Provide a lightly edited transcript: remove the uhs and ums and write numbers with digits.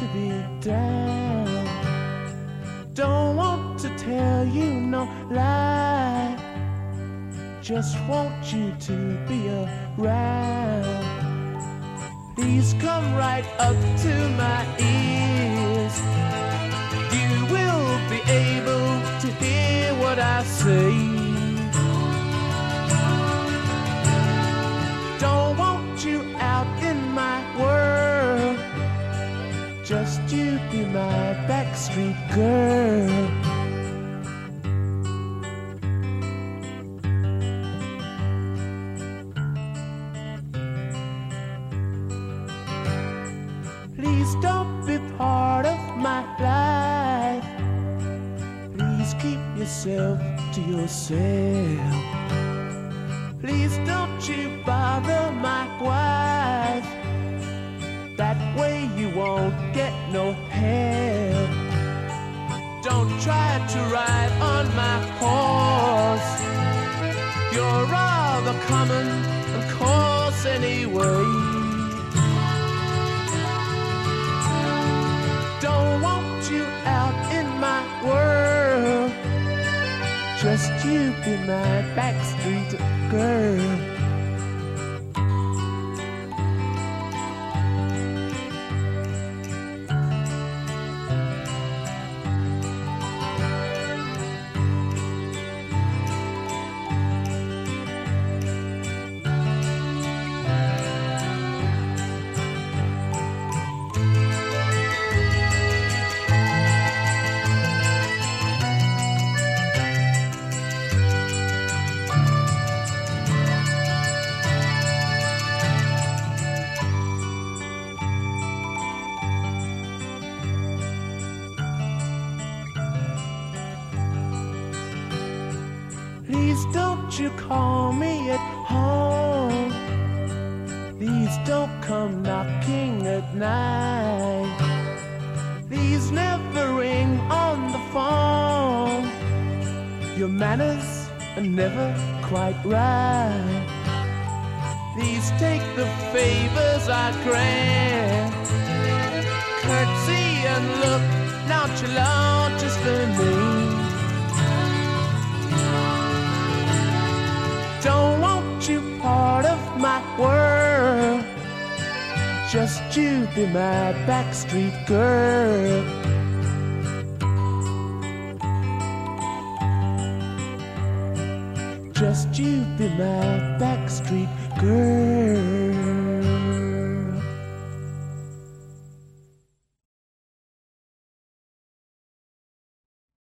to be down. Don't want to tell you no lie, just want you to be around. Please come right up to my ears. You will be able to hear what I say. Don't want you out in my world, just you be my backstreet girl. Please don't be part of my life. Please keep yourself to yourself. Please don't you bother my wife. That way you won't get no help. Don't try to ride on my horse. You're rather common and coarse anyway. Don't want you out in my world, just you be my backstreet girl. Please don't you call me at home. Please don't come knocking at night. Please never ring on the phone. Your manners are never quite right. Please take the favors I grant. Curtsy and look nonchalant just for me. Don't want you part of my world, just you be my backstreet girl. Just you be my backstreet girl.